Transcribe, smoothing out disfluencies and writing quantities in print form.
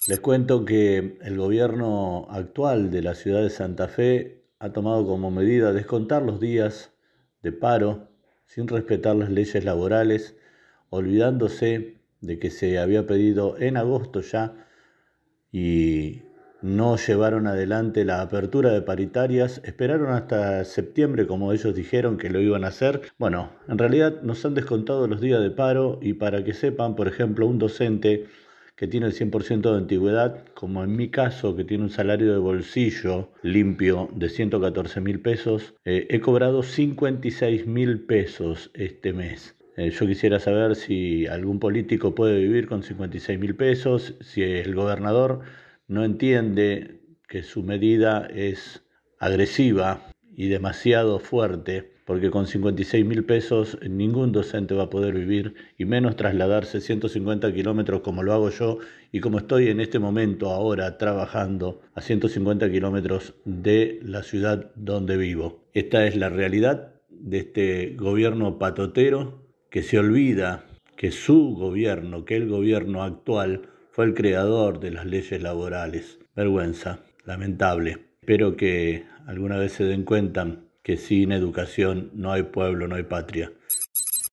Les cuento que el gobierno actual de la ciudad de Santa Fe ha tomado como medida descontar los días de paro sin respetar las leyes laborales, olvidándose de que se había pedido en agosto ya y no llevaron adelante la apertura de paritarias, esperaron hasta septiembre como ellos dijeron que lo iban a hacer. Bueno, en realidad nos han descontado los días de paro y para que sepan, por ejemplo, un docente que tiene el 100% de antigüedad, como en mi caso, que tiene un salario de bolsillo limpio de 114.000 pesos, he cobrado 56.000 pesos este mes. Yo quisiera saber si algún político puede vivir con 56.000 pesos, si el gobernador no entiende que su medida es agresiva y demasiado fuerte, porque con 56.000 pesos ningún docente va a poder vivir y menos trasladarse 150 kilómetros como lo hago yo y como estoy en este momento ahora trabajando a 150 kilómetros de la ciudad donde vivo. Esta es la realidad de este gobierno patotero que se olvida que su gobierno, que el gobierno actual fue el creador de las leyes laborales. Vergüenza, lamentable. Espero que alguna vez se den cuenta que sin educación no hay pueblo, no hay patria.